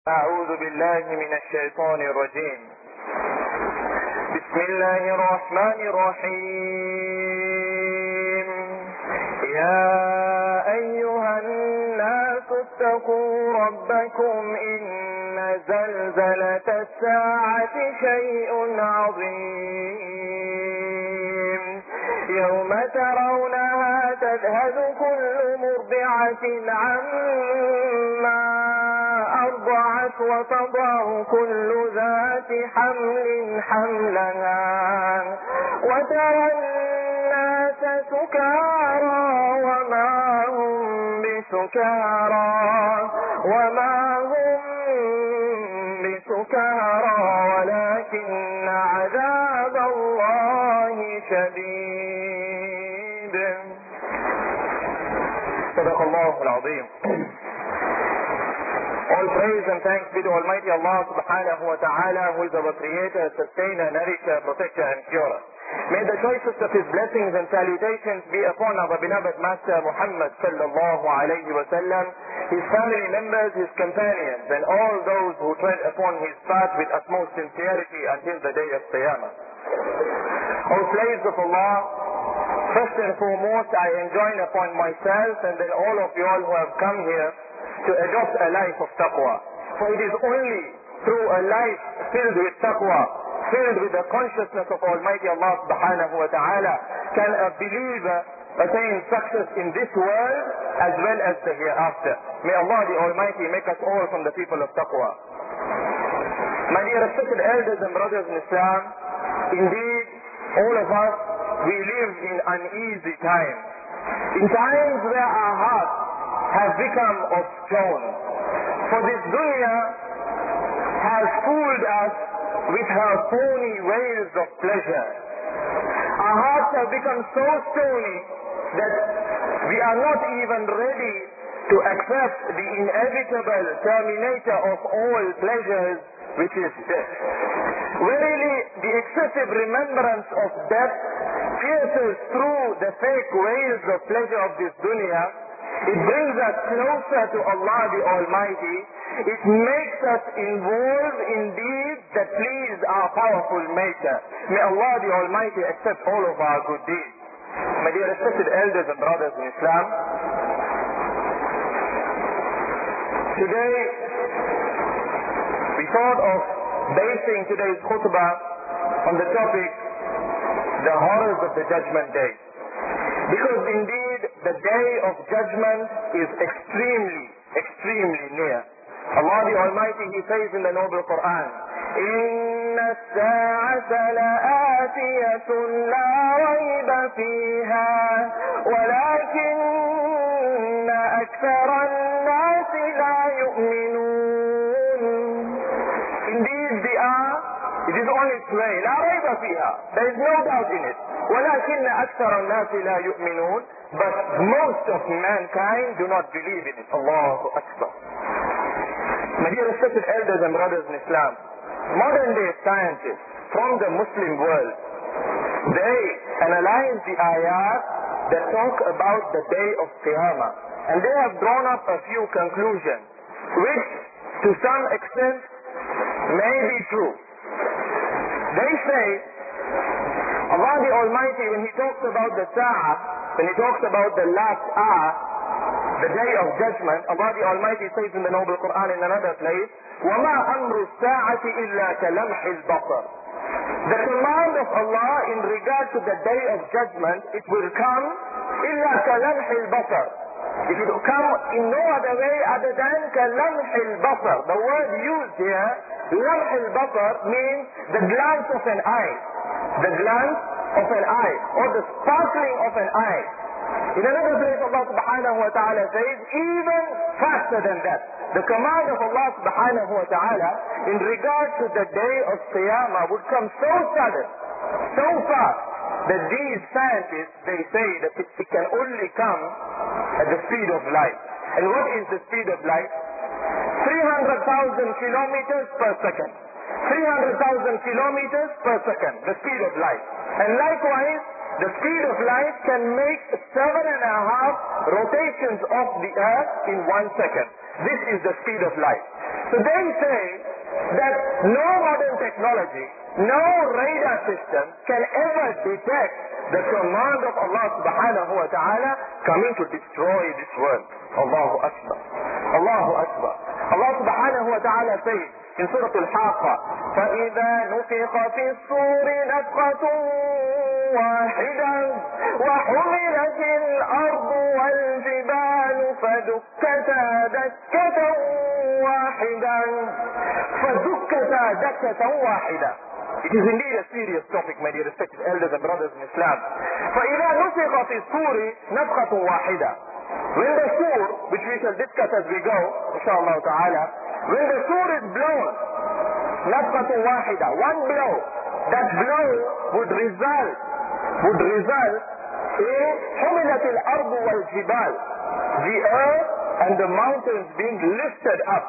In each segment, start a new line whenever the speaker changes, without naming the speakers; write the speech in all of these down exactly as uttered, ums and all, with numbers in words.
أعوذ بالله من الشيطان الرجيم. بسم الله الرحمن الرحيم. يا أيها الناس اتقوا ربكم إن زلزلة الساعة شيء عظيم يوم ترونها تذهل كل مرضعة عما أرضعت وتضع كل ذات حمل حملها وترى الناس سكارى وما هم بسكارى وما هم بسكارى ولكن عذاب الله شديد. صدق الله العظيم. All praise and thanks be to Almighty Allah subhanahu wa ta'ala, who is our creator, sustainer, nourisher, protector and curer. May the choicest of his blessings and salutations be upon our beloved Master Muhammad sallallahu alayhi wa sallam, his family members, his companions, and all those who tread upon his path with utmost sincerity until the day of Qiyamah. O slaves of Allah, first and foremost I enjoin upon myself and then all of you all who have come here to adopt a life of taqwa. For it is only through a life filled with taqwa, filled with the consciousness of Almighty Allah subhanahu wa ta'ala, can a believer attain success in this world as well as the hereafter. May Allah the Almighty make us all from the people of taqwa. My dear respected elders and brothers in Islam, indeed all of us, we live in uneasy times. In times where our hearts have become of stone. For this dunya has fooled us with her phony ways of pleasure. Our hearts have become so stony that we are not even ready to accept the inevitable terminator of all pleasures, which is death. Verily, the excessive remembrance of death pierces through the fake ways of pleasure of this dunya. It brings us closer to Allah the Almighty. It makes us involved in deeds that please our powerful Maker. May Allah the Almighty accept all of our good deeds. My dear respected elders and brothers in Islam, today we thought of basing today's khutbah on the topic, the horrors of the Judgment Day. Because indeed, the day of judgment is extremely, extremely near. Allah the Almighty, He says in the Noble Quran, إِنَّ السَّاعَةَ لَآتِيَةٌ لَا رَيْبَ فِيهَا وَلَكِنَّ أَكْثَرَ النَّاسِ لَا يُؤْمِنُونَ. Indeed, the hour, it is on its way. لَا رَيْبَ فِيهَا. There is no doubt in it. وَلَكِنَّ أَكْثَرَ النَّاسِ لَا يُؤْمِنُونَ. But most of mankind do not believe in it. Allahu Akbar. My dear respected elders and brothers in Islam, modern day scientists from the Muslim world, they analyze the ayat that talk about the day of Qiyamah. And they have drawn up a few conclusions, which to some extent may be true. They say, Allah the Almighty, when He talks about the Sa'ah, when He talks about the last hour, the day of judgment, Allah the Almighty says in the Noble Quran in another place, وَمَا أَمْرُ السَّاعَةِ إِلَّا كَلَمْحِ الْبَصَرِ. The command of Allah in regard to the day of judgment, it will come إِلَّا كَلَمْحِ الْبَصَرِ. It will come in no other way other than كَلَمْحِ الْبَصَرِ. The word used here, لَمْحِ الْبَصَرِ, means the glance of an eye. The glance of an eye, or the sparkling of an eye. In another place Allah subhanahu wa ta'ala says, even faster than that. The command of Allah subhanahu wa ta'ala in regard to the day of Qiyamah would come so sudden, so fast, that these scientists, they say that it, it can only come at the speed of light. And what is the speed of light? three hundred thousand kilometers per second. three hundred thousand kilometers per second, the speed of light. And likewise, the speed of light can make seven and a half rotations of the earth in one second. This is the speed of light. So they say that no modern technology, no radar system can ever detect the command of Allah subhanahu wa ta'ala coming to destroy this world. Allahu Akbar. Allahu Akbar. Allah subhanahu wa ta'ala says in Surah Al-Haqqa, فَإِذَا نُفِخَ فِي الصُّورِ نَفْخَةٌ واحدة وحملت الأرض والجبال فدكتا دكة واحدة فدكتا دكة واحدة. It is indeed a serious topic, my dear respected elders and brothers in Islam. فإذا نفخ في الصور نفخة واحدة. When the sur, which we shall discuss as we go, inshallah ta'ala, when the sur is blown, نفخة واحدة, one blow, that blow would result would result in حملت الأرض والجبال, the earth and the mountains being lifted up,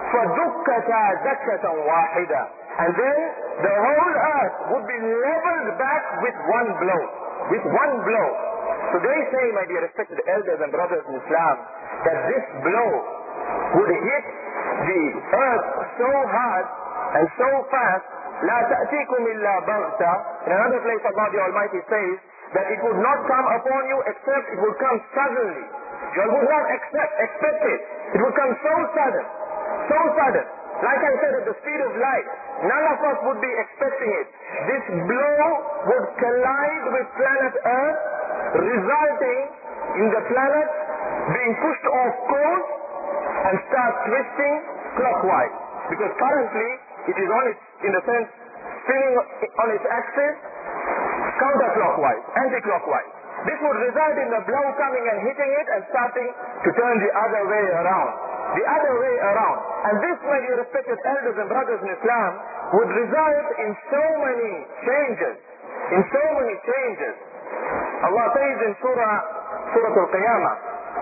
فدكتا دكة واحدة, and then the whole earth would be leveled back with one blow, with one blow. So they say, my dear respected elders and brothers in Islam, that this blow would hit the earth so hard and so fast, لا تأتيكم إلا بغتة. In another place Allah the Almighty says that it would not come upon you except it would come suddenly. You would not expect, expect it. It would come so sudden, so sudden. Like I said, at the speed of light. None of us would be expecting it. This blow would collide with planet Earth, resulting in the planet being pushed off course and start twisting clockwise. Because currently it is on its, in a sense, spinning on its axis counterclockwise, anti-clockwise. This would result in the blow coming and hitting it and starting to turn the other way around. The other way around. And this, my dear respected elders and brothers in Islam, would result in so many changes. In so many changes. Allah says in Surah, Surah Al-Qiyamah,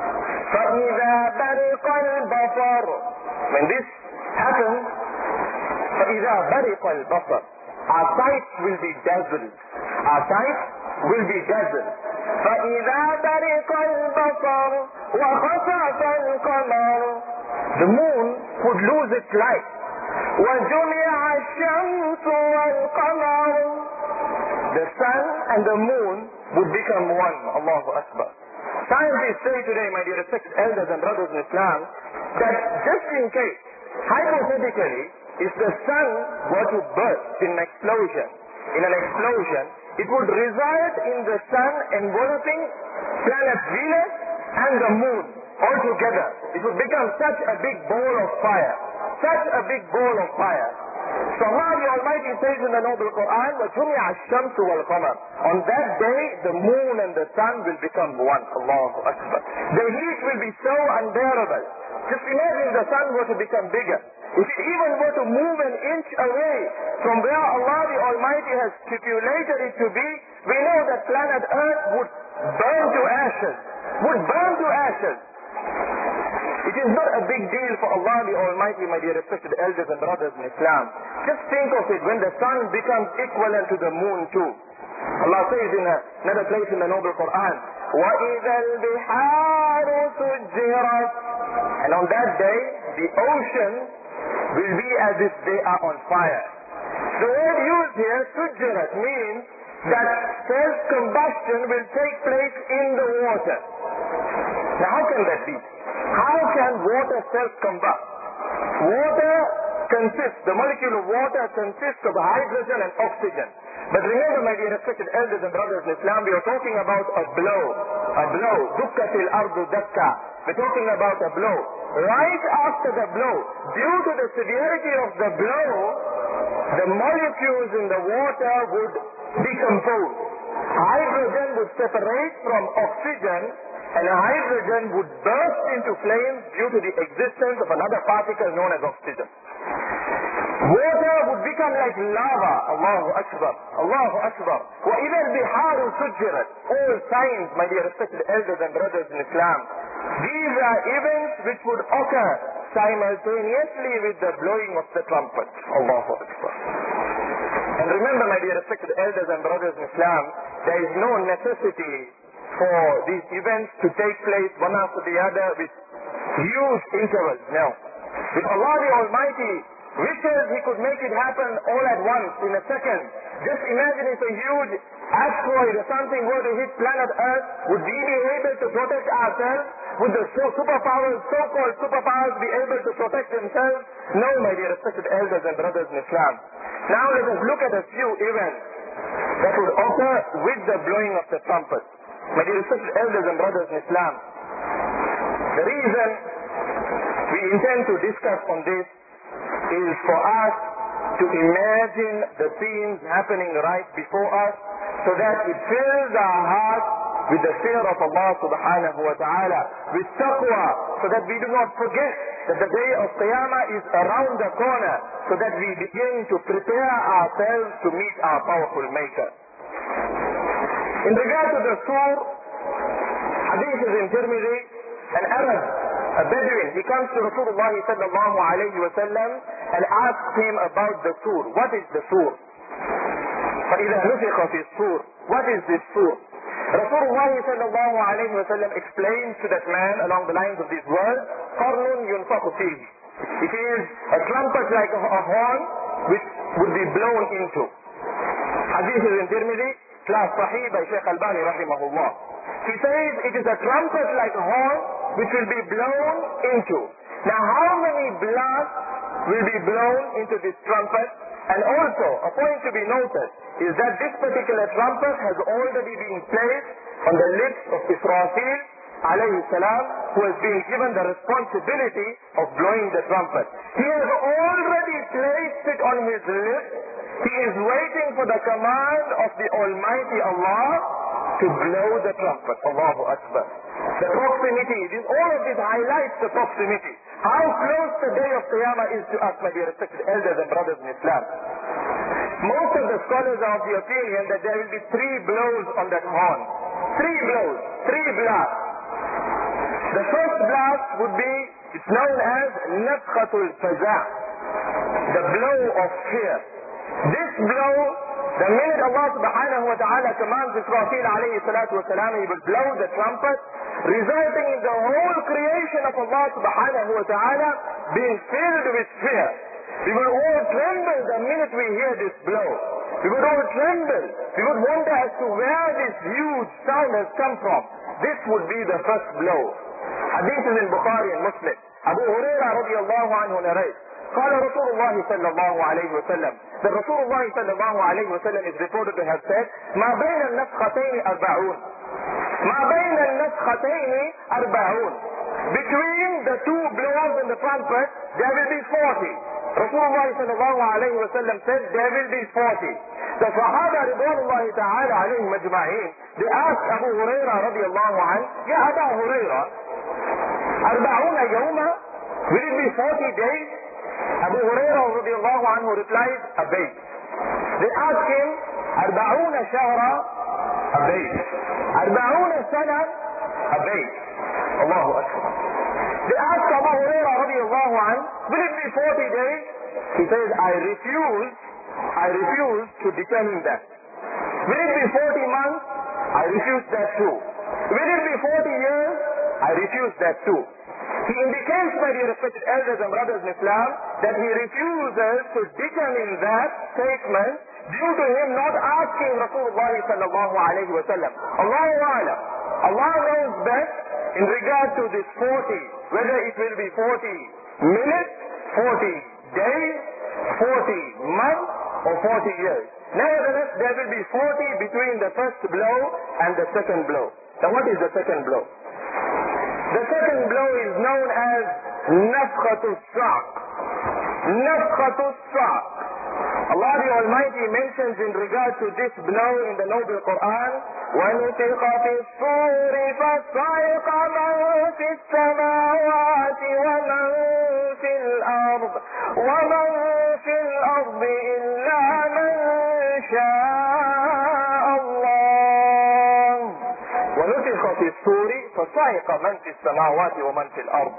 فَإِذَا بَرِقَ الْبَصَرُ. When this happens, فَإِذَا بَرِقَ الْبَصَرُ. Our sight will be dazzled. Our sight will be dazzled. فَإِذَا بَرِقَ الْبَصَرُ وَخَسَفَ الْقَمَرُ. The moon would lose its light. وَجُمِعَ الشَّمْسُ وَالْقَمَرُ. The sun and the moon would become one. Allahu Akbar. Scientists say today, my dear respected elders and brothers in Islam, that just in case, hypothetically, if the sun were to burst in an explosion, in an explosion, it would result in the sun enveloping planet Venus and the moon all together. It would become such a big ball of fire. Such a big ball of fire. So Allah the Almighty says in the Noble Quran, وَجُمِعَ الشَّمْسُ وَالْقَمَرُ. On that day, the moon and the sun will become one. Allahu Akbar. The heat will be so unbearable. Just imagine the sun were to become bigger. If it even were to move an inch away from where Allah the Almighty has stipulated it to be, we know that planet Earth would burn to ashes. Would burn to ashes. It is not a big deal for Allah the Almighty, my dear respected elders and brothers in Islam. Just think of it, when the sun becomes equivalent to the moon too. Allah says in another place in the Noble Quran, وَإِذَا الْبِحَارُ سُجِّرَتْ. And on that day, the ocean will be as if they are on fire. The word used here, sujjirat, means that self-combustion will take place in the water. Now how can that be? How can water self-combust? Water consists, the molecule of water consists of hydrogen and oxygen. But remember, my dear respected elders and brothers in Islam, we are talking about a blow. A blow. Dukkatil ardu dakka. We're talking about a blow. Right after the blow, due to the severity of the blow, the molecules in the water would decompose. Hydrogen would separate from oxygen, and hydrogen would burst into flames due to the existence of another particle known as oxygen. Water would become like lava. Allahu Akbar. Allahu Akbar. وَإِذَا الْبِحَارُ سُجِّرَتْ. All signs, my dear respected elders and brothers in Islam, these are events which would occur simultaneously with the blowing of the trumpet. Allahu Akbar. And remember, my dear respected elders and brothers in Islam, there is no necessity for these events to take place one after the other with huge intervals. No. If Allah the Almighty wishes, He could make it happen all at once in a second. Just imagine if a huge asteroid or something were to hit planet Earth, would we be able to protect ourselves? Would the superpowers, so-called superpowers, be able to protect themselves? No, my dear respected elders and brothers in Islam. Now let us look at a few events that would occur with the blowing of the trumpet. My dear respected elders and brothers in Islam, the reason we intend to discuss on this is for us to imagine the scenes happening right before us, so that it fills our hearts with the fear of Allah subhanahu wa ta'ala, with taqwa, so that we do not forget that the day of Qiyamah is around the corner, so that we begin to prepare ourselves to meet our powerful Maker. In regard to the Sur, hadith is in Tirmidhi, an Arab, a Bedouin, he comes to Rasulullah sallallahu alayhi wa sallam and asks him about the Sur. What is the Sur? فَإِذَا نُفِخَ فِي الصُّورِ. What is this Sur? Rasulullah sallallahu alayhi wa sallam explains to that man along the lines of these words, قَرْنٌ يُنْفَخُ فِيهِ. It is a trumpet like a, a horn which would be blown into. Hadith is in Tirmidhi, class Sahih by Shaykh Albani rahimahullah. He says it is a trumpet like a horn which will be blown into. Now how many blasts will be blown into this trumpet? And also, a point to be noted is that this particular trumpet has already been placed on the lips of Israfil alayhi salam, who has been given the responsibility of blowing the trumpet. He has already placed it on his lips. He is waiting for the command of the Almighty Allah to blow the trumpet. Allahu Akbar. The proximity, this, all of this highlights the proximity. How close the day of Qiyamah is to us, my dear respected elders and brothers in Islam. Most of the scholars are of the opinion that there will be three blows on that horn. Three blows, three blasts. The first blast would be, it's known as Nafkhatul Faza', the blow of fear. This blow, the minute Allah subhanahu wa ta'ala commands Israfil alayhi salatu wa salam, he will blow the trumpet, resulting in the whole creation of Allah subhanahu wa ta'ala being filled with fear. We will all tremble the minute we hear this blow. We would all tremble. We would wonder as to where this huge sound has come from. This would be the first blow. Hadith is in Bukhari and Muslim. Abu Hurairah radiallahu anhu narrates, قال رسول الله صلى الله عليه وسلم, that Rasulullah صلى الله عليه وسلم is reported to have said, ما بين النفختين أربعون. ما بين النفختين أربعون. Between the two blows in the trumpet, there will be forty. Rasulullah صلى الله عليه وسلم said, there will be forty. The Sahaba رضوان الله تعالى عليهم أجمعين, they asked Abu Hurairah رضي الله عنه, يا أبا هريرة, أربعون يوما? Will it be forty days? Abu Hurairah radiallahu anhu replied, a bait. They asked him, أربعون شهرا? A bait. أربعون سنة? A bait. Allahu Akbar. They asked Abu Hurairah radiallahu anhu, will it be forty days? He says, I refuse, I refuse to determine that. Will it be forty months? I refuse that too. Will it be forty years? I refuse that too. He indicates, my dear respected elders and brothers in Islam, that he refuses to determine that statement due to him not asking Rasulullah sallallahu alayhi wa sallam. Allahu A'lam. Allah knows best in regard to this forty, whether it will be forty minutes, forty days, forty months, or forty years. Nevertheless, there will be forty between the first blow and the second blow. Now what is the second blow? The second blow is known as Nafkhatul Sa'q. Nafkhatul Sa'q. Allah the Almighty mentions in regard to this blow in the noble Quran, وَنُفِخَ فِي الصُّورِ فَصَعِقَ مَنْ فِي السَّمَاوَاتِ وَمَنْ فِي الْأَرْضِ وَمَنْ فِي الْأَرْضِ إِلَّا مَنْ شَاءَ اللَّهُ وَنُفِخَ فِي الصُّورِ فَصَعِقَ مَنْ فِي السَّمَاوَاتِ وَمَنْ فِي الْأَرْضِ.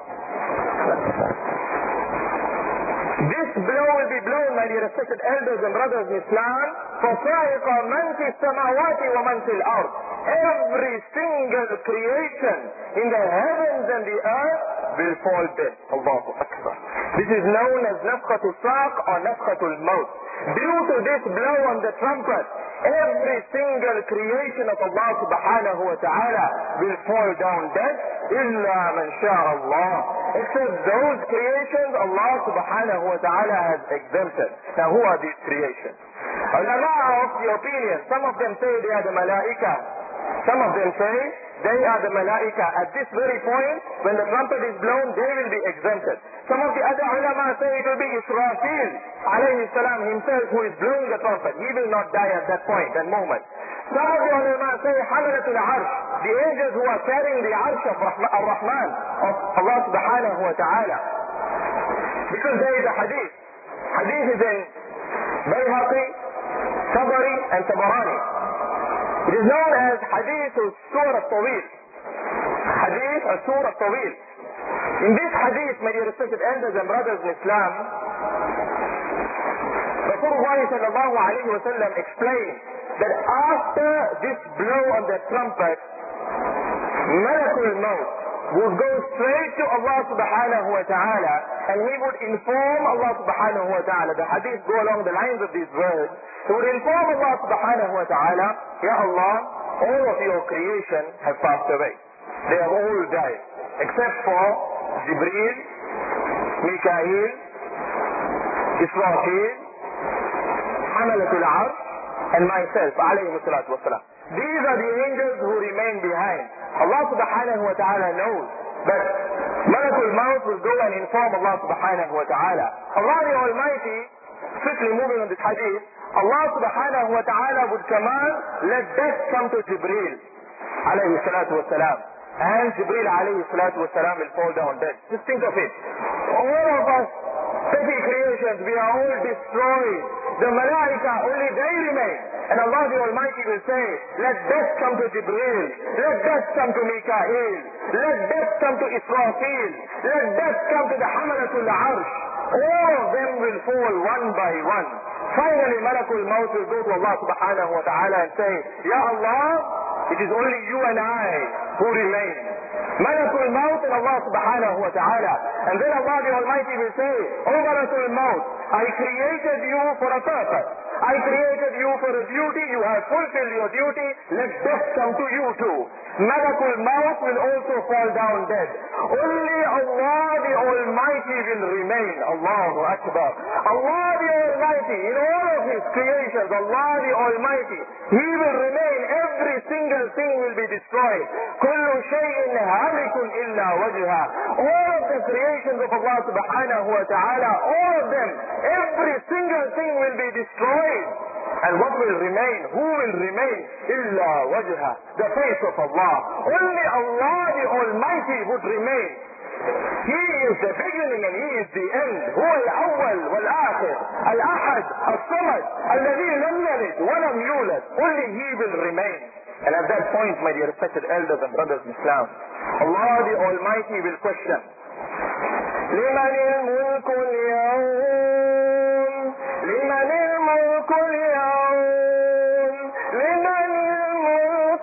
This blow will be blown, my dear respected elders and brothers in Islam, فَصَعِقَ مَنْ فِي السَّمَاوَاتِ وَمَنْ فِي الْأَرْضِ. Every single creation in the heavens and the earth will fall dead. Allahu Akbar. This is known as nafkhatul saq or nafkhatul maut. Due to this blow on the trumpet, every single creation of Allah subhanahu wa ta'ala will fall down dead, illa man sha'Allah. Except those creations Allah subhanahu wa ta'ala has exempted. Now who are these creations? Ulama are of the opinion, some of them say they are the malaika. Some of them say they are the malaika. At this very point, when the trumpet is blown, they will be exempted. Some of the other ulama say it will be Israfil alayhi salam himself who is blowing the trumpet. He will not die at that point and moment. Some of the ulama say Hamalatul Arsh, the angels who are carrying the Arsh of Ar-Rahman, of Allah subhanahu wa ta'ala. Because there is a hadith. Hadith is in Bayhaqi, Tabari and Tabarani. It is known as Hadith al-Sur al-Tawil. Hadith al-Sur al-Tawil. In this hadith, my dear respected elders and brothers in Islam, Rasulullah sallallahu alayhi wa sallam explained that after this blow on the trumpet, Malakul Maut would go straight to Allah subhanahu wa ta'ala and he would inform Allah subhanahu wa ta'ala. The hadith go along the lines of these words. He would inform Allah subhanahu wa ta'ala, Ya Allah, all of your creation have passed away. They have all died. Except for Jibreel, Mikael, Israfil, Hamalatul Arsh, and myself, alayhi salatu wasalam. These are the angels who remain behind. Allah subhanahu wa ta'ala knows that Malakul Maut will go and inform Allah subhanahu wa ta'ala. Allah the Almighty, quickly moving on this hadith, Allah subhanahu wa ta'ala would command, let death come to Jibreel, alayhi salatu wasalam. And Jibreel alayhi salatu wasalam will fall down dead. Just think of it. All of us, petty creations, we are all destroyed. The Malaika, only they remain. And Allah the Almighty will say, let death come to Jibreel, let death come to Mikael, let death come to Israfil, let death come to the Hamalatul Arsh. All of them will fall one by one. Finally, Malakul Maut will go to Allah subhanahu wa ta'ala and say, Ya Allah, it is only you and I who remain. Malakul Maut and Allah subhanahu wa ta'ala. And then Allah the Almighty will say, O Malakul Maut, I created you for a purpose. I created you for a duty. You have fulfilled your duty. Let death come to you too. Malakul Maut will also fall down dead. Only Allah the Almighty will remain. Allahu Akbar. Allah the Almighty, in all of His creations, Allah the Almighty, He will remain. Every single thing will be destroyed. Kullu shay'in halikun illa wajha. All of the creations of Allah subhanahu wa ta'ala, all of them, every single thing will be destroyed. And what will remain? Who will remain? Illa wajha, the face of Allah. Only Allah the Almighty would remain. He is the beginning and He is the end. هو الأول والآخر الأحد الصمد الذي لم يلد ولم يولد. Only He will remain. And at that point, my dear respected elders and brothers in Islam, Allah the Almighty will question, لمن الملك اليوم لمن الملك اليوم لمن الملك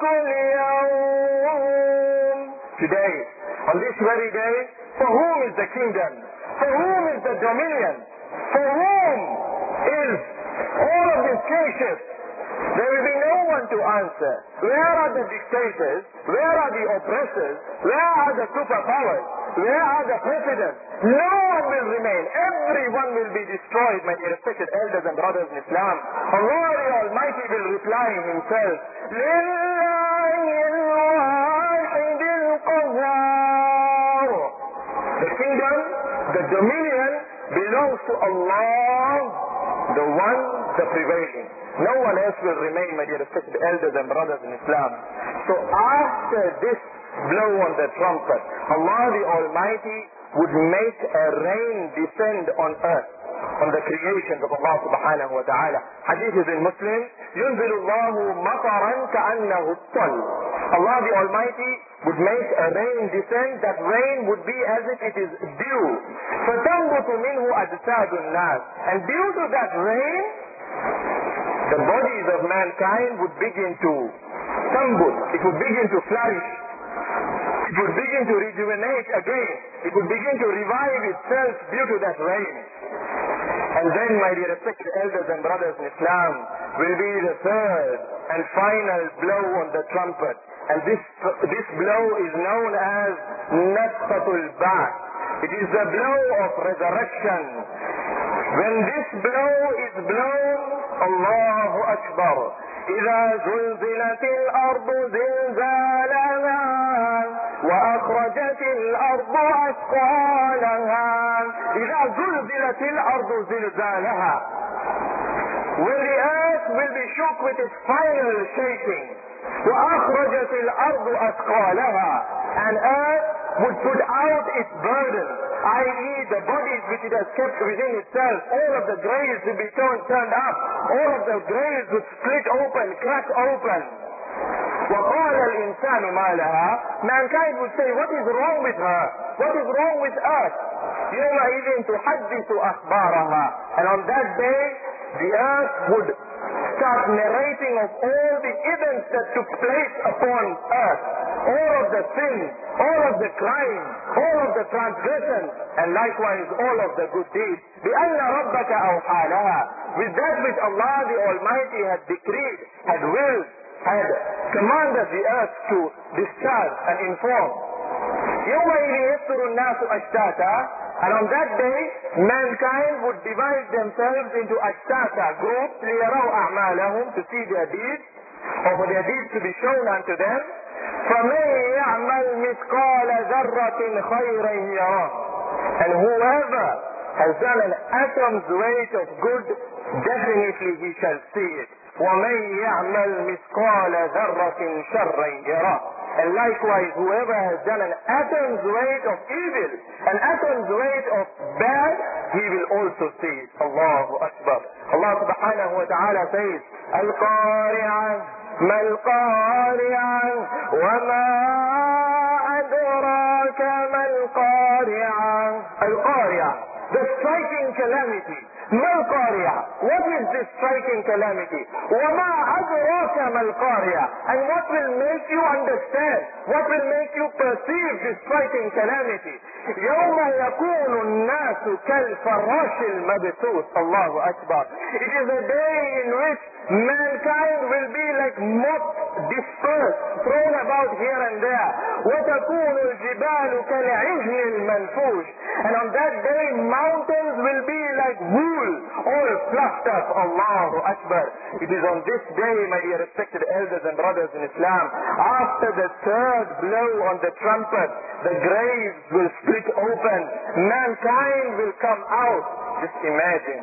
اليوم. Today, on this very day, for whom is the kingdom? For whom is the dominion? For whom is all of this kingship? There will be no one to answer. Where are the dictators? Where are the oppressors? Where are the superpowers? Where are the presidents? No one will remain. Everyone will be destroyed, my respected elders and brothers in Islam. Allah the Almighty will reply Himself, لِلَّهِ الْوَاحِدِ الْقَهَّارِ. The kingdom, the dominion belongs to Allah, the one, the prevailing. No one else will remain, my dear respected elders and brothers in Islam. So after this blow on the trumpet, Allah the Almighty would make a rain descend on earth, on the creations of Allah subhanahu wa ta'ala. Hadith is in Muslim, يُنزِلُ اللَّهُ مَطَرًا كَأَنَّهُ الطَّلْ. Allah the Almighty would make a rain descend. That rain would be as if it is dew. فَتَنْبُتُ مِنْهُ أَجْسَادُ النَّاسِ. And due to that rain, the bodies of mankind would begin to tambut. It would begin to flourish. it would begin to rejuvenate again. It would begin to revive itself due to that rain. And then, my dear respected elders and brothers in Islam, will be the third and final blow on the trumpet. And this, this blow is known as Nafkhatul Ba'th. It is the blow of resurrection. When this blow is blown, Allahu Akbar. إذا زلزلت الأرض زلزالها وأخرجت الأرض أثقالها إذا زلزلت الأرض زلزالها. When the earth will be shook with its final shaking, وأخرجت الأرض أثقالها, and earth would put out its burden, that is the bodies which it has kept within itself. All of the graves will be turned, turned up. All of the graves would split open, crack open. وقال الإنسان ما لها. Mankind would say, what is wrong with her? What is wrong with earth? يومئذ تحدث أخبارها. And on that day, the earth would start narrating of all the events that took place upon earth. All of the sins, all of the crimes, all of the transgressions, and likewise all of the good deeds. بِأَنَّ رَبَّكَ أَوْحَى لَهَا. With that which Allah the Almighty had decreed, had willed, had commanded the earth to discharge and inform. يَوْمَئِذٍ يَصْدُرُ النَّاسُ أَشْتَاتًا. And on that day, mankind would divide themselves into ashtata, groups, لِيَرَوْا أَعْمَالَهُمْ, to see their deeds, or for their deeds to be shown unto them. فَمَنْ يَعْمَلْ مِثْقَالَ ذَرَّةٍ خَيْرًا يَرَهُ. And whoever has done an atom's weight of good, definitely he shall see it. وَمَنْ يَعْمَلْ مِثْقَالَ ذَرَّةٍ شَرًّا يَرَهُ. And likewise, whoever has done an atom's weight of evil, an atom's weight of bad, he will also see it. Allahu Akbar. Allah subhanahu wa ta'ala says, Al-Qari'ah, Mal-Qari'ah, wa ma adraka Mal-Qari'ah. Al-Qari'ah, the striking calamity. Mal-Qari'ah, what is this striking calamity? Wa ma adraka Mal-Qari'ah. And what will make you understand, what will make you perceive this striking calamity? يَوْمَ يَكُونُ النَّاسُ كَالْفَرَاشِ الْمَبْثُوثِ. Allahu Akbar. It is a day in which mankind will be like moths dispersed, thrown about here and there. وَتَكُونُ الْجِبَالُ كَالْعِهْنِ الْمَنْفُوشِ. And on that day, mountains will be like wool, all fluffed up. Allahu Akbar. It is on this day, my dear respected elders and brothers in Islam, after the third blow on the trumpet, the graves will split open. Mankind will come out. Just imagine.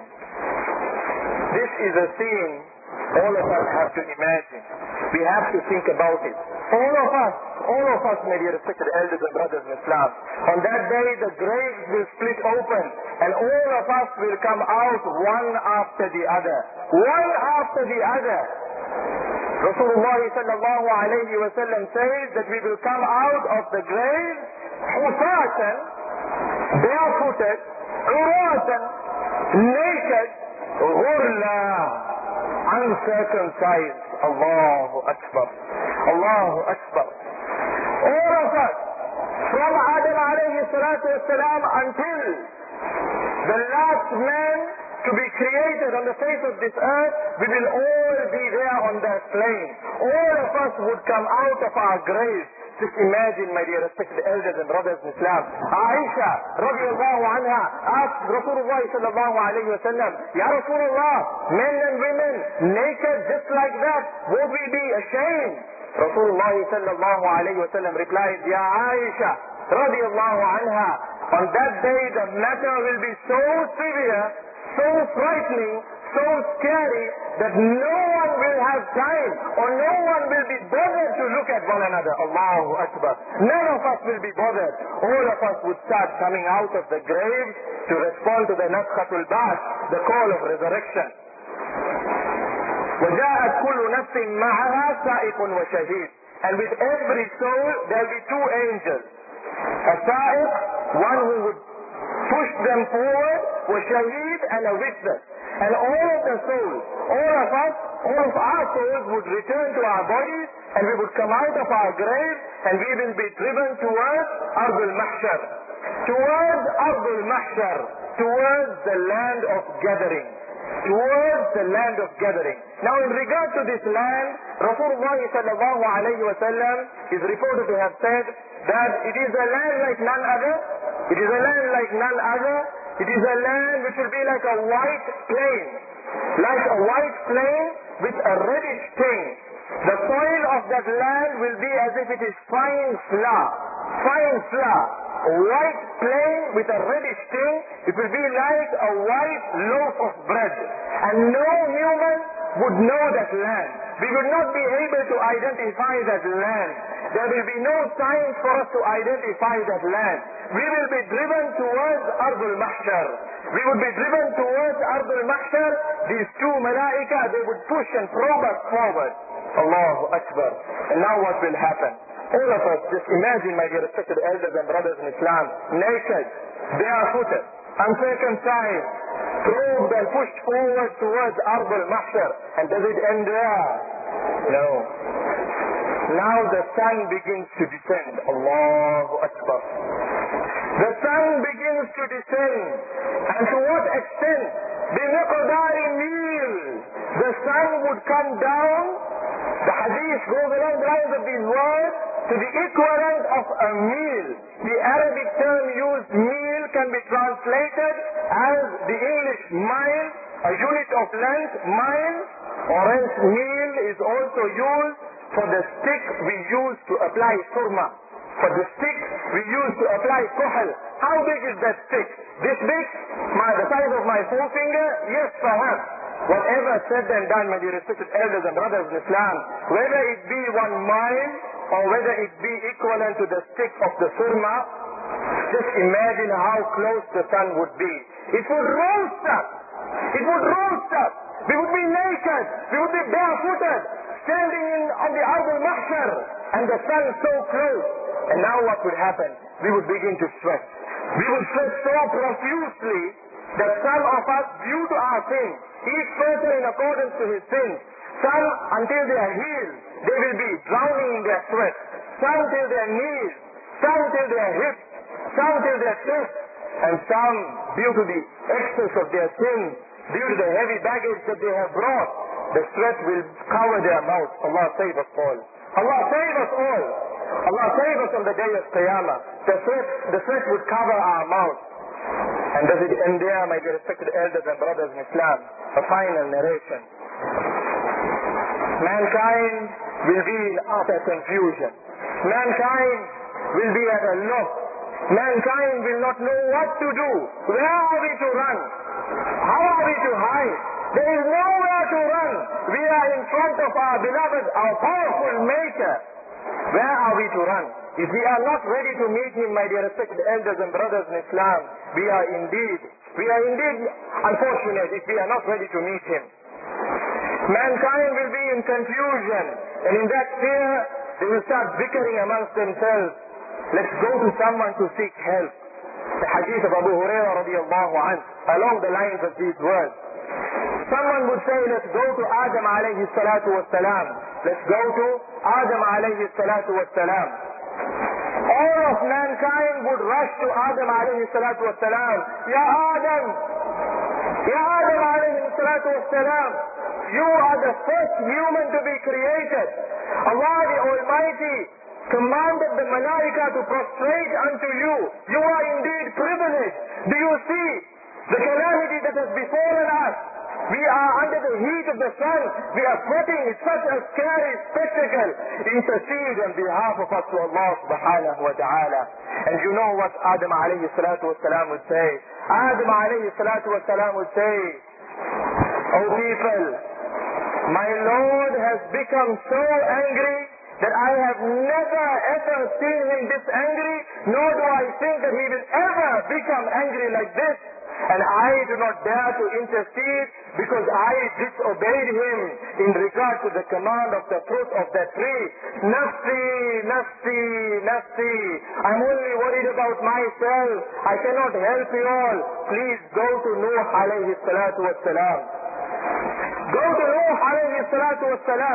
This is a scene all of us have to imagine. We have to think about it. All of us, all of us, my dear respected elders and brothers in Islam, on that day the graves will split open and all of us will come out one after the other. One after the other. Rasulullah sallallahu alayhi wa sallam says that we will come out of the grave hufatan, barefooted, uratan, naked, ghurla, uncircumcised. Allahu Akbar. Allahu Akbar. All of us, from Adam alayhi salatu wasalam until the last man to be created on the face of this earth, we will all be there on that plane. All of us would come out of our graves. Just imagine, my dear respected elders and brothers in Islam. Aisha radiallahu anha asked Rasulullah sallallahu alayhi wa sallam, Ya Rasulullah, men and women naked just like that, would we be ashamed? Rasulullah sallallahu alayhi wa sallam replied, Ya Aisha radiallahu anha, on that day the matter will be so severe, so frightening, so scary that no one will have time or no one will be bothered to look at one another. Allahu Akbar. None of us will be bothered. All of us would start coming out of the grave to respond to the Nafkhatul Ba'th, the call of resurrection. وَجَاءَتْ كُلُّ نَفْسٍ مَعَهَا سَائِقٌ وَشَهِيدٌ. And with every soul there will be two angels. A sa'iq, one who would push them forward, وَشَهِيد, and a witness. And all of the souls, all of us, all of our souls would return to our bodies and we would come out of our graves and we will be driven towards Ardul Mahshar, towards Ardul Mahshar, towards the land of gathering, towards the land of gathering. Now in regard to this land, Rasulullah sallallahu alayhi wa sallam is reported to have said that it is a land like none other, it is a land like none other, it is a land which will be like a white plain, like a white plain with a reddish tint. The soil of that land will be as if it is fine flour, fine flour, a white plain with a reddish tint. It will be like a white loaf of bread, and no human would know that land. We would not be able to identify that land. There will be no signs for us to identify that land. We will be driven towards Ardul Mahshar. We would be driven towards Ardul Mahshar. These two malaika, they would push and probe us forward. Allahu Akbar. And now what will happen? All of us, just imagine, my dear respected elders and brothers in Islam, naked, barefooted, uncircumcised, probed and pushed forward towards Ardul Mahshar. And does it end there? No. Now the sun begins to descend. Allahu Akbar. The sun begins to descend. And to what extent? Bimiqdari mil. The sun would come down. The hadith goes along the lines of these words to the equivalent of a meal. The Arabic term used, meal, can be translated as the English mile, a unit of length, mile, or else meal is also used for the stick we use to apply surma. For the stick we use to apply kuhl. How big is that stick? This big? My, the size of my forefinger? Yes, perhaps. Whatever said and done, my dear respected elders and brothers in Islam, whether it be one mile or whether it be equivalent to the stick of the surma, just imagine how close the sun would be. It would roast us. It would roast us. We would be naked. We would be barefooted, standing in on the Ardul Mahshar, and the sun so close. And now what would happen? We would begin to sweat. We would sweat so profusely that some of us, due to our sins, each person in accordance to his sins, some until they are healed, they will be drowning in their sweat. Some till their knees, some till their hips, some till their chest, and some due to the excess of their sins, due to the heavy baggage that they have brought, the sweat will cover their mouth. Allah save us all. Allah save us all. Allah save us on the day of Qiyamah. The sweat, the sweat would cover our mouth. And does it end there, my dear respected elders and brothers in Islam? A final narration. Mankind will be in utter confusion. Mankind will be at a loss. Mankind will not know what to do. Where are we to run? How are we to hide? There is nowhere to run. We are in front of our beloved, our powerful Maker. Where are we to run? If we are not ready to meet Him, my dear respected elders and brothers in Islam, we are indeed, we are indeed unfortunate if we are not ready to meet Him. Mankind will be in confusion, and in that fear, they will start bickering amongst themselves. Let's go to someone to seek help. The hadith of Abu Hurairah radiallahu anhu, along the lines of these words. Someone would say, let's go to Adam alayhi salatu wassalam. Let's go to Adam alayhi salatu wassalam. All of mankind would rush to Adam alayhi salatu wassalam. Ya Adam! Ya Adam alayhi salatu wassalam! You are the first human to be created. Allah the Almighty commanded the Malaika to prostrate unto you. You are indeed privileged. Do you see the calamity that has befallen us? We are under the heat of the sun. We are sweating. It's such a scary spectacle. Intercede on behalf of us to Allah subhanahu wa ta'ala. And you know what Adam alayhi salatu wassalam would say? Adam alayhi salatu wassalam would say, O people, my Lord has become so angry that I have never ever seen Him this angry, nor do I think that He will ever become angry like this. And I do not dare to intercede because I disobeyed Him in regard to the command of the fruit of that tree. Nafsi, nafsi, nafsi. I'm only worried about myself. I cannot help you all. Please go to Nuh alayhi salatu wassalam. Go to Nuh alayhi salatu wassalam.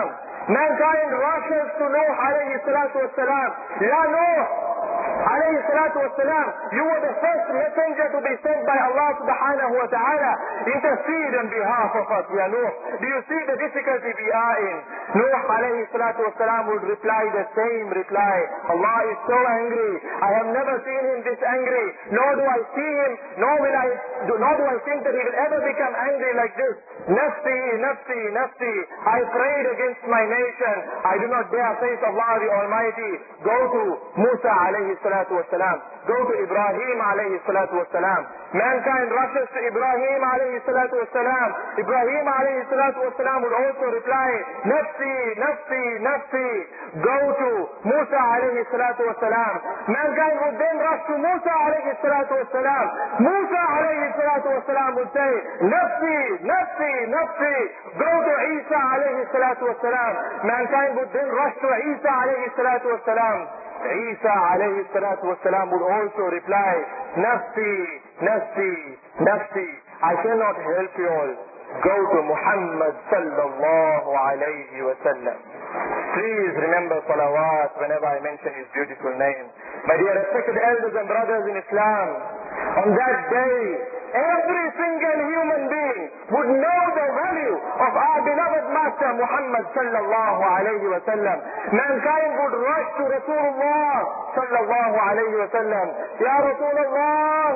mankind rushes to Nuh alayhi salatu wassalam. Ya Nuh alayhi salatu wassalam, you were the first messenger to be sent by Allah subhanahu wa ta'ala. Intercede on behalf of us, Ya Nuh. Do you see the difficulty we are in? Nuh alayhi salatu wassalam would reply the same reply. Allah is so angry. I have never seen him this angry. Nor do I see him, nor will I, do, nor do I think that he will ever become angry like this. Nafsi, nafsi, nafsi. I prayed against my nation. I do not dare face Allah the Almighty. Go to Musa alayhi salatu wassalam. Go to Ibrahim alayhi salatu wassalam. Mankind rushes to Ibrahim alayhi salatu wassalam. Ibrahim alayhi salatu wassalam would also reply, Nafsi, nafsi, nafsi. Go to Musa alayhi salatu wassalam. Mankind would then rush to Musa alayhi salatu wassalam. Musa alayhi salatu wassalam would say, Nafsi, nafsi, nafsi. Go to Isa alayhi salatu wassalam. Mankind would then rush to Isa alayhi salatu wassalam. Isa alayhi salatu wassalam would also reply, Nafsi, nafsi, nafsi. I cannot help you all. Go to Muhammad sallallahu alayhi wa sallam. Please remember salawat whenever I mention his beautiful name. My dear respected elders and brothers in Islam, on that day, every single human being would know the value of our beloved Master Muhammad sallallahu alayhi wa sallam. Mankind would rush to Rasulullah sallallahu alayhi wa sallam. Ya Rasulullah,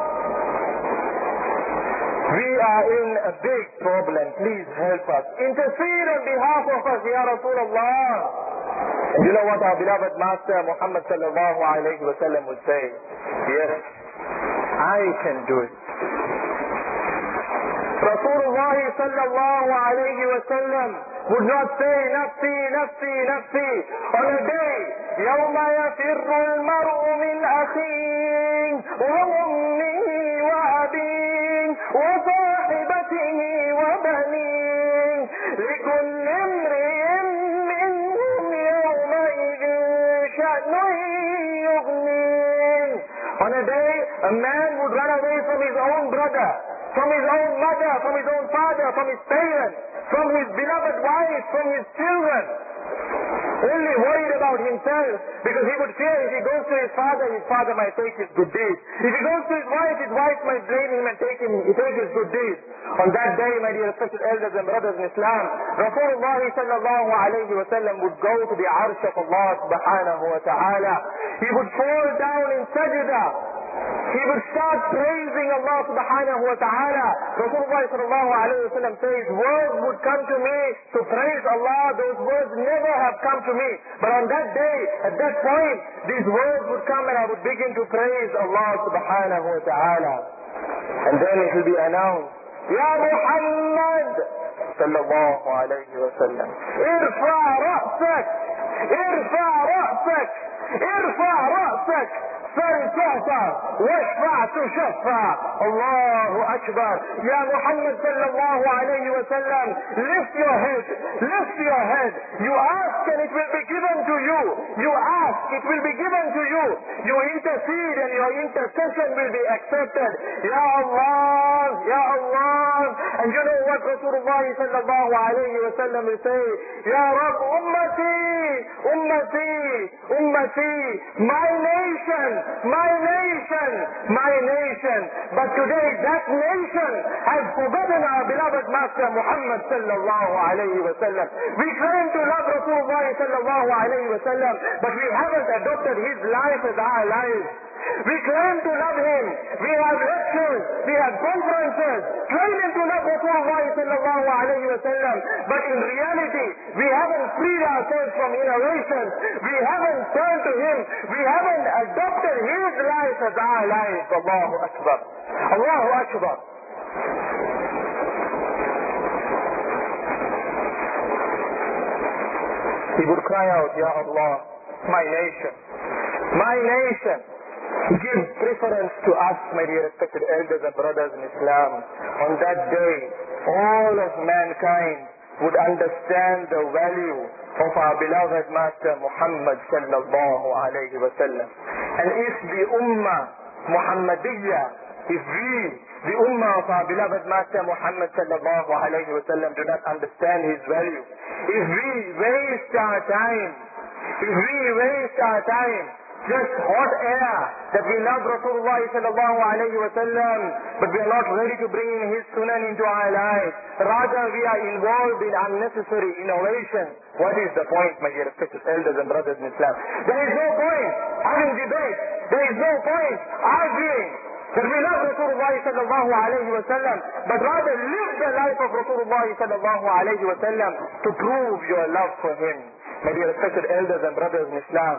we are in a big problem. Please help us. Intercede on behalf of us, Ya Rasulullah. And you know what our beloved Master Muhammad sallallahu alayhi wa sallam would say? Yes, I can do it. Rasulullah sallallahu alayhi wa sallam would not say, Nafsi, Nafsi, Nafsi. On a day, يَوْمَ يَفِرُّ الْمَرْءُ مِنْ أَخِيهِ وَأُمِّهِ وَأَبِيهِ وَصَاحِبَتِهِ وَبَنِيهِ لِكُلِّ امْرِئٍ مِّنْهُمْ يَوْمَئِذٍ شَأْنٌ يُغْنِيهِ. On a day, a man would run away from his own brother, from his own mother, from his own father, from his parents, from his beloved wife, from his children, only worried about himself, because he would fear if he goes to his father, his father might take his good deeds. If he goes to his wife, his wife might blame him and take him, take his good deeds. On that day, my dear respected elders and brothers in Islam, Rasulullah sallallahu alayhi wa sallam would go to the arsh of Allah subhanahu wa ta'ala. He would fall down in sajda. He would start praising Allah subhanahu wa ta'ala. Rasulullah sallallahu alayhi wa sallam says, words would come to me to praise Allah. Those words never have come to me. But on that day, at that point, these words would come and I would begin to praise Allah subhanahu wa ta'ala. And then it will be announced, Ya Muhammad sallallahu alayhi wa sallam, Irfa ra'sak, Irfa ra'sak, Irfa ra'sak. فانتعطى واشفع تشفع. Allahu Akbar. Ya Muhammad sallallahu alayhi wa sallam, lift your head, lift your head. You ask and it will be given to you. You ask, it will be given to you. You intercede and your intercession will be accepted. Ya Allah, Ya Allah. And you know what Rasulullah sallallahu alayhi wa sallam will say? Ya Rabb, ummati, ummati, ummati, my nation, my nation, my nation. But today that nation has forgotten our beloved Master Muhammad sallallahu alayhi wa sallam. We claim to love Rasulullah sallallahu alayhi wa sallam, but we haven't adopted his life as our life. We claim to love him. We have lectures, we have conferences, claiming to love Rasulullah sallallahu alayhi wa sallam. But in reality, we haven't freed ourselves from innovation. We haven't turned to him. We haven't adopted his life as our life. Allahu Akbar. Allahu Akbar. He would cry out, Ya Allah, my nation, my nation. Give preference to us, my dear respected elders and brothers in Islam. On that day, all of mankind would understand the value of our beloved Master Muhammad sallallahu alayhi wa sallam. And if the Ummah Muhammadiyya if we, the ummah of our beloved Master Muhammad sallallahu alayhi wa sallam, do not understand his value, if we waste our time, if we waste our time, just hot air, that we love Rasulullah sallallahu alayhi wa sallam, but we are not ready to bring in his sunan into our lives. Rather, we are involved in unnecessary innovation. What is the point, my dear respected elders and brothers in Islam? There is no point having debate. There is no point arguing that we love Rasulullah sallallahu alayhi wa sallam, but rather live the life of Rasulullah sallallahu alayhi wa sallam to prove your love for him. My dear respected elders and brothers in Islam,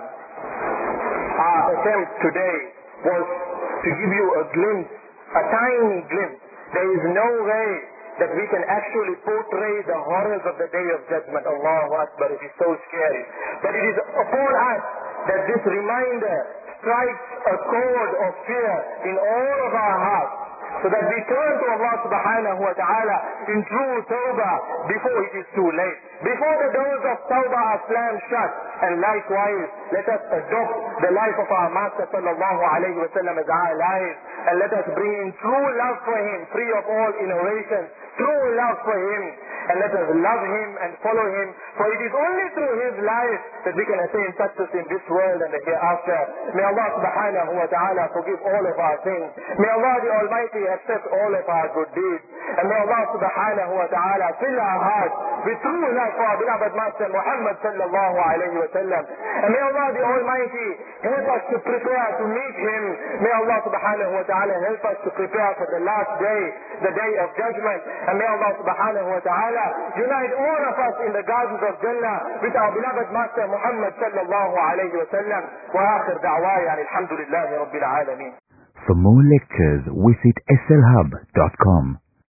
our attempt today was to give you a glimpse, a tiny glimpse. There is no way that we can actually portray the horrors of the day of judgment. Allahu Akbar, it is so scary. But it is upon us that this reminder strikes a chord of fear in all of our hearts, so that we turn to Allah subhanahu wa ta'ala in true tawbah before it is too late. Before the doors of tawbah are slammed shut. And likewise, let us adopt the life of our Master sallallahu alayhi wa sallam as our lives. And let us bring in true love for him, free of all innovation, true love for him. And let us love him and follow him. For it is only through his life that we can attain success in this world and the hereafter. May Allah subhanahu wa ta'ala forgive all of our sins. May Allah the Almighty accept all of our good deeds. And may Allah subhanahu wa ta'ala fill our hearts with true love for our beloved Master Muhammad sallallahu alayhi wa sallam. And may Allah the Almighty help us to prepare to meet him. May Allah subhanahu wa ta'ala help us to prepare for the last day, the day of judgment. And may Allah subhanahu wa ta'ala unite all of us in the gardens of Jannah with our beloved Master Muhammad sallallahu alayhi wa sallam. Wa akhir da'waya alhamdulillahi rabbil alameen.
For more lectures, visit S L hub dot com.